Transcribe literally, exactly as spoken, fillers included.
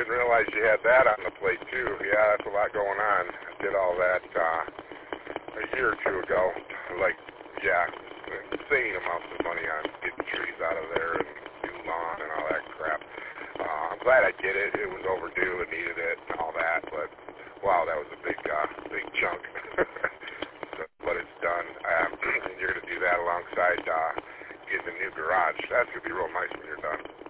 didn't realize you had that on the plate, too. Yeah, that's a lot going on. I did all that uh, a year or two ago. Like, yeah, insane amounts of money on getting trees out of there and new lawn and all that crap. Uh, I'm glad I did it. It was overdue and needed it and all that, but wow, that was a big, uh, big chunk. So, but it's done. Um, you're going to do that alongside uh, getting a new garage. That's going to be real nice when you're done.